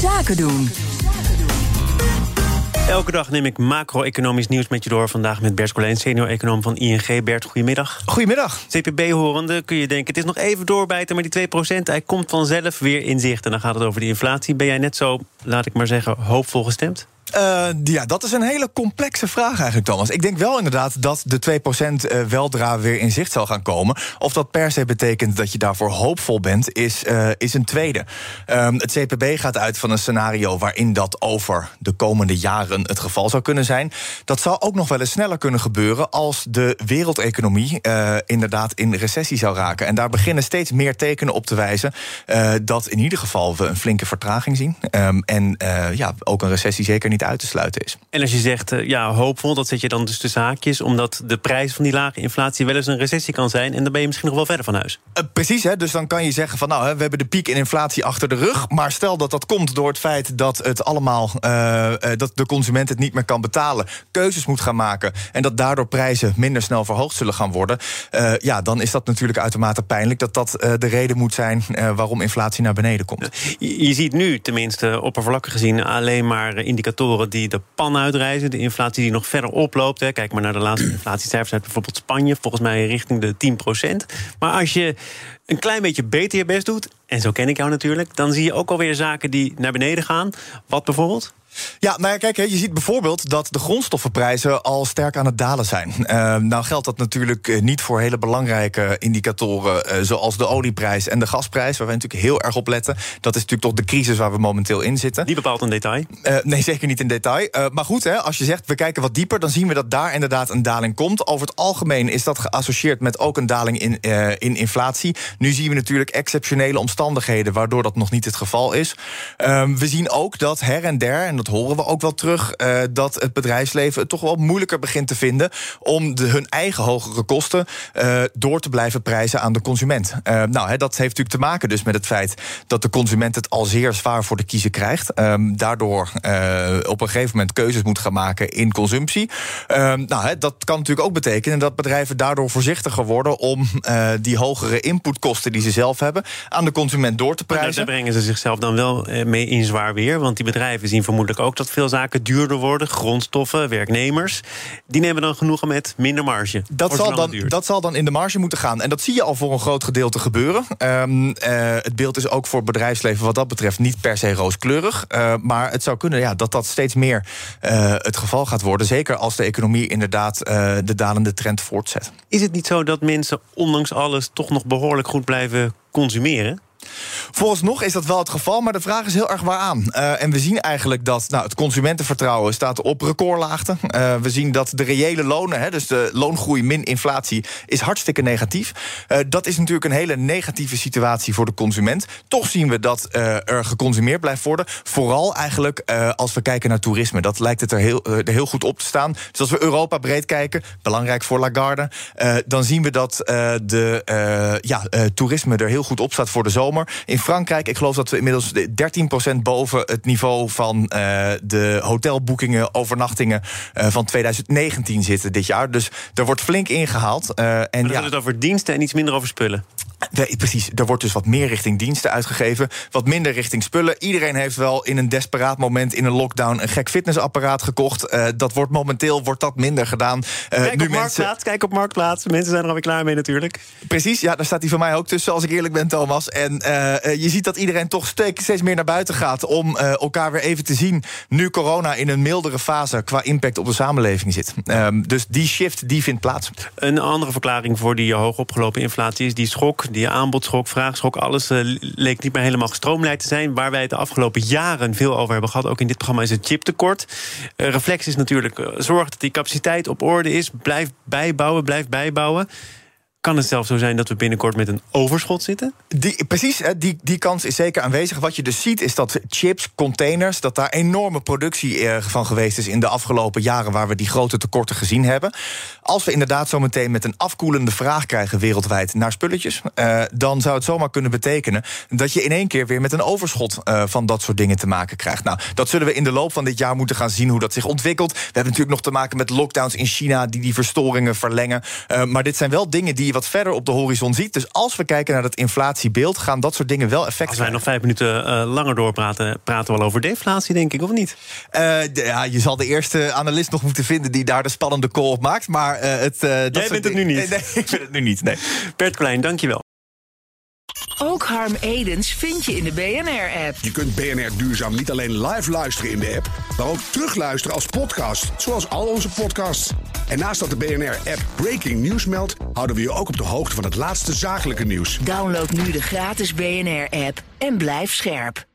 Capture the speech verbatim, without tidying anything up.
Zaken doen. Elke dag neem ik macro-economisch nieuws met je door. Vandaag met Bert Colijn, senior-econoom van I N G. Bert, goedemiddag. Goedemiddag. C P B-horende kun je denken, het is nog even doorbijten, maar die twee procent, hij komt vanzelf weer in zicht. En dan gaat het over de inflatie. Ben jij net zo, laat ik maar zeggen, hoopvol gestemd? Uh, ja, dat is een hele complexe vraag eigenlijk, Thomas. Ik denk wel inderdaad dat de twee procent uh, weldra weer in zicht zal gaan komen. Of dat per se betekent dat je daarvoor hoopvol bent, is, uh, is een tweede. Um, het C P B gaat uit van een scenario waarin dat over de komende jaren het geval zou kunnen zijn. Dat zou ook nog wel eens sneller kunnen gebeuren als de wereldeconomie uh, inderdaad in recessie zou raken. En daar beginnen steeds meer tekenen op te wijzen uh, dat in ieder geval we een flinke vertraging zien. Um, en uh, ja, ook een recessie zeker niet uit te sluiten is. En als je zegt, uh, ja, hoopvol, dat zet je dan dus tussen haakjes, omdat de prijs van die lage inflatie wel eens een recessie kan zijn, en dan ben je misschien nog wel verder van huis. Uh, precies, hè? Dus dan kan je zeggen van nou, hè, we hebben de piek in inflatie achter de rug, maar stel dat dat komt door het feit dat het allemaal, uh, uh, dat de consument het niet meer kan betalen, keuzes moet gaan maken en dat daardoor prijzen minder snel verhoogd zullen gaan worden, uh, ja, dan is dat natuurlijk uitermate pijnlijk dat dat uh, de reden moet zijn uh, waarom inflatie naar beneden komt. Je, je ziet nu, tenminste oppervlakkig gezien, alleen maar indicatoren die de pan uitreizen. De inflatie die nog verder oploopt. Hè. Kijk maar naar de laatste inflatiecijfers uit bijvoorbeeld Spanje. Volgens mij richting de tien procent. Maar als je een klein beetje beter je best doet, en zo ken ik jou natuurlijk, dan zie je ook alweer zaken die naar beneden gaan. Wat bijvoorbeeld? Ja, nou ja, kijk, je ziet bijvoorbeeld dat de grondstoffenprijzen al sterk aan het dalen zijn. Uh, nou geldt dat natuurlijk niet voor hele belangrijke indicatoren, uh, zoals de olieprijs en de gasprijs, waar we natuurlijk heel erg op letten. Dat is natuurlijk toch de crisis waar we momenteel in zitten. Die bepaalt een detail? Uh, nee, zeker niet in detail. Uh, maar goed, hè, als je zegt, we kijken wat dieper, dan zien we dat daar inderdaad een daling komt. Over het algemeen is dat geassocieerd met ook een daling in, uh, in inflatie. Nu zien we natuurlijk exceptionele omstandigheden, waardoor dat nog niet het geval is. Uh, we zien ook dat her en der, en dat horen we ook wel terug, uh, dat het bedrijfsleven het toch wel moeilijker begint te vinden om de, hun eigen hogere kosten uh, door te blijven prijzen aan de consument. Uh, nou, he, dat heeft natuurlijk te maken dus met het feit dat de consument het al zeer zwaar voor de kiezen krijgt. Um, daardoor uh, op een gegeven moment keuzes moet gaan maken in consumptie. Um, nou, he, dat kan natuurlijk ook betekenen dat bedrijven daardoor voorzichtiger worden om uh, die hogere inputkosten die ze zelf hebben aan de consument door te prijzen. Daar brengen ze zichzelf dan wel mee in zwaar weer, want die bedrijven zien vermoedelijk ook dat veel zaken duurder worden. Grondstoffen, werknemers, die nemen dan genoegen met minder marge. Dat zal, dan, dat zal dan in de marge moeten gaan. En dat zie je al voor een groot gedeelte gebeuren. Um, uh, het beeld is ook voor het bedrijfsleven wat dat betreft niet per se rooskleurig. Uh, maar het zou kunnen ja, dat dat steeds meer uh, het geval gaat worden. Zeker als de economie inderdaad uh, de dalende trend voortzet. Is het niet zo dat mensen ondanks alles toch nog behoorlijk goed blijven consumeren? Vooralsnog is dat wel het geval, maar de vraag is heel erg waaraan. Uh, en we zien eigenlijk dat nou, het consumentenvertrouwen staat op recordlaagte. Uh, we zien dat de reële lonen, hè, dus de loongroei min inflatie, is hartstikke negatief. Uh, dat is natuurlijk een hele negatieve situatie voor de consument. Toch zien we dat uh, er geconsumeerd blijft worden. Vooral eigenlijk uh, als we kijken naar toerisme. Dat lijkt het er heel, uh, er heel goed op te staan. Dus als we Europa breed kijken, belangrijk voor Lagarde, uh, dan zien we dat uh, de uh, ja, uh, toerisme er heel goed op staat voor de zomer. In Frankrijk, ik geloof dat we inmiddels dertien procent boven het niveau van uh, de hotelboekingen, overnachtingen uh, van twintig negentien zitten dit jaar. Dus er wordt flink ingehaald. Uh, en dan ja, gaat het over diensten en iets minder over spullen. Nee, precies, er wordt dus wat meer richting diensten uitgegeven, wat minder richting spullen. Iedereen heeft wel in een desperaat moment in een lockdown een gek fitnessapparaat gekocht. Uh, dat wordt momenteel wordt dat minder gedaan. Uh, kijk, nu op mensen... Marktplaats, kijk op Marktplaats. Mensen zijn er alweer klaar mee natuurlijk. Precies, ja, daar staat hij van mij ook tussen, als ik eerlijk ben, Thomas. En uh, je ziet dat iedereen toch steeds meer naar buiten gaat om uh, elkaar weer even te zien, nu corona in een mildere fase qua impact op de samenleving zit. Um, dus die shift, die vindt plaats. Een andere verklaring voor die hoog opgelopen inflatie is die schok, die aanbodschok, vraagschok, alles uh, leek niet meer helemaal gestroomlijnd te zijn. Waar wij het de afgelopen jaren veel over hebben gehad, ook in dit programma, is het chiptekort. Uh, reflex is natuurlijk, uh, zorg dat die capaciteit op orde is, blijf bijbouwen, blijf bijbouwen. Kan het zelfs zo zijn dat we binnenkort met een overschot zitten? Die, precies, die, die kans is zeker aanwezig. Wat je dus ziet is dat chips, containers, dat daar enorme productie van geweest is in de afgelopen jaren waar we die grote tekorten gezien hebben. Als we inderdaad zo meteen met een afkoelende vraag krijgen wereldwijd naar spulletjes, uh, dan zou het zomaar kunnen betekenen dat je in één keer weer met een overschot uh, van dat soort dingen te maken krijgt. Nou, dat zullen we in de loop van dit jaar moeten gaan zien hoe dat zich ontwikkelt. We hebben natuurlijk nog te maken met lockdowns in China die die verstoringen verlengen. Uh, maar dit zijn wel dingen die die wat verder op de horizon ziet. Dus als we kijken naar dat inflatiebeeld, gaan dat soort dingen wel effect Als wij nog vijf minuten uh, langer doorpraten, praten we al over deflatie, denk ik, of niet? Uh, de, ja, je zal de eerste analist nog moeten vinden die daar de spannende call op maakt. Maar uh, het, uh, dat Jij bent het nu niet. Nee, nee, ik ben het nu niet. Nee. Bert Klein, dankjewel. Ook Harm Edens vind je in de B N R-app. Je kunt B N R Duurzaam niet alleen live luisteren in de app, maar ook terugluisteren als podcast, zoals al onze podcasts. En naast dat de B N R-app Breaking News meldt, houden we je ook op de hoogte van het laatste zakelijke nieuws. Download nu de gratis B N R-app en blijf scherp.